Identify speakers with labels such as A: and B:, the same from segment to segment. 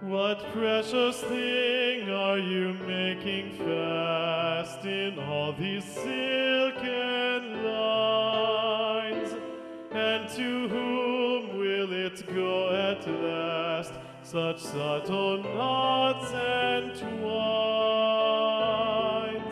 A: What precious thing are you making fast in all these silken lines? And to whom will it go at last, such subtle knots and twines?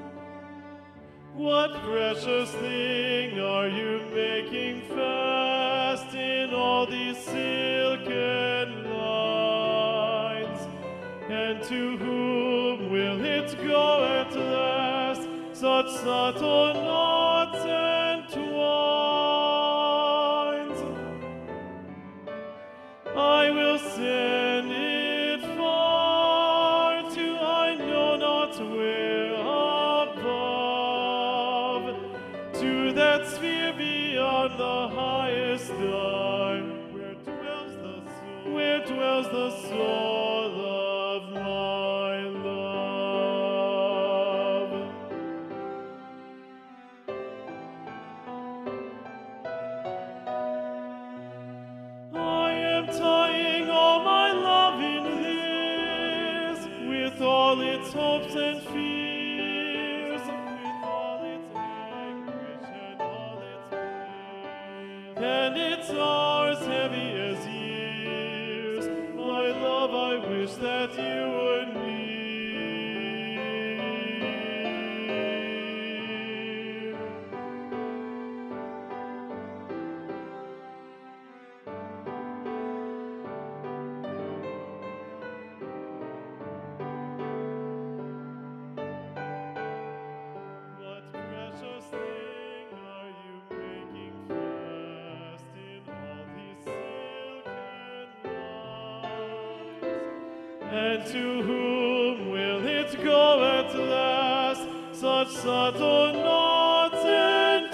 A: What precious thing are you making fast in all these silken lines? And to whom will it go at last, such subtle knots and twines? I will send it far to I know not where above, to that sphere beyond the highest star, where dwells the soul of my love. I am tying all my love in this, with all its hopes and fears, with all its anguish and all its pain, and its hours heavy as years. My love, I wish that you were near. What precious thing are you making fast in all these silken lines? And to whom will it go at last, such subtle knots and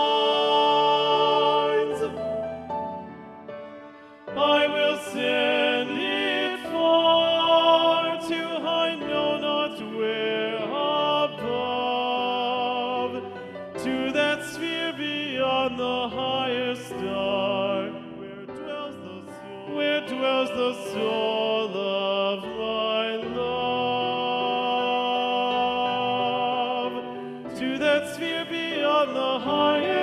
A: twines? I will send it far to I know not where above, to that sphere beyond the highest star, where dwells the soul of my love, to that sphere beyond the highest